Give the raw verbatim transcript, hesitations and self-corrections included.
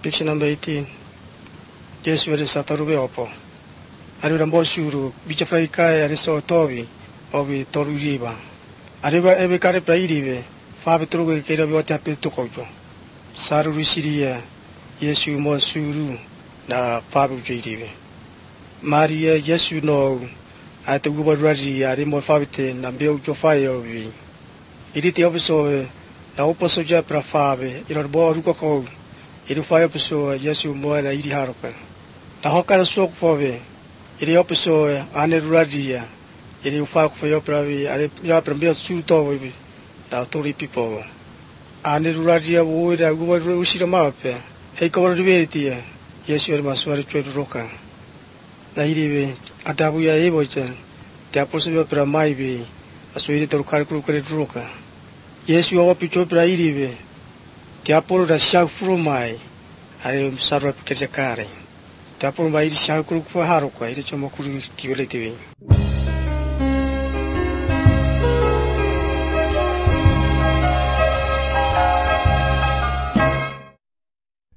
Picture number eighteen. Yesu were satarube opo. Ari rambo shuru bicha fraikai ari so tobi obi toruriba. Ari ba ebe kare prairibe. Fabe trogo kera bi otia pe tokojo. Saru risiria Yesu mo suru na fabe ujiribe. Maria Yesu no ate gubarari ari mo fabite na beu jofai obi. Iriti obiso na oposo ja pra fabe iror bo ruko ko. Iri fai opiso Yesu mo na iri haroka. Na hokara sok fove. Iri opiso ane ruradia. Iri ufai ko yo pravi are ya prambia suto we. Ta tori pipo. Ane ruradia wo da guba usira mape. Hei ko rubeti Yesu eri maswari chwe roka. Na iri be adabu ya ebo chen. Te aposo yo pra mai be. Aswiri to kar kru kre roka. Yesu o picho pra iri be. Te aporo da shak furu mai, are sarwa pikeja kare. Te aporo mai iri shak kuru kwa haruka, iri chomo kuru kiwele tiwi.